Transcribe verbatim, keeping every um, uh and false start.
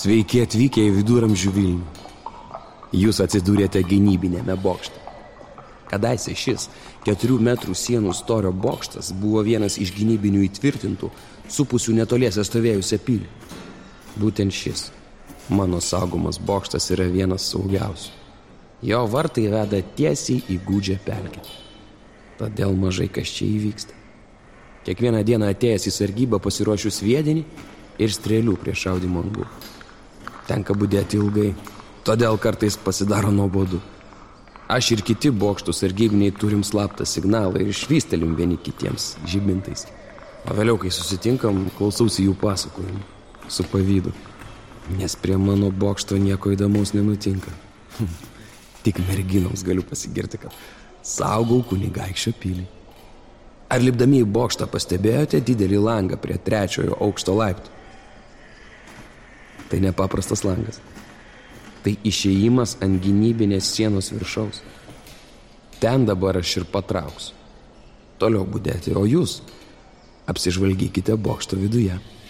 Sveiki atvykę į viduramžių Vilnių. Jūs atsidūrėte gynybinėme bokšte. Kadaise šis keturių metrų sienų storio bokštas buvo vienas iš gynybinių įtvirtintų, supusių netoliese stovėjusią pilį. Būtent šis, mano saugomas bokštas, yra vienas saugiausių. Jo vartai veda tiesiai į gūdžią pelkę. Todėl mažai kas čia įvyksta. Kiekvieną dieną atėjęs į sargybą pasiruošiu sviedinį ir strėlių prie šaudymo angų. Tenka budėti ilgai, todėl kartais pasidaro nuobodu. Aš ir kiti bokštų sargybiniai turim slaptą signalą ir išvystelim vieni kitiems žibintais. O vėliau, kai susitinkam, klausausi jų pasakojimų su pavydu, nes prie mano bokšto nieko įdomaus nenutinka. Tik merginoms galiu pasigirti, kad saugau kunigaikščio pilį. Ar lipdami į bokštą pastebėjote didelį langą prie trečiojo aukšto laiptų? Tai nepaprastas langas. Tai išėjimas ant gynybinės sienos viršaus. Ten dabar aš ir patrauksiu. Toliau budėti, o jūs apsižvalgykite bokšto viduje.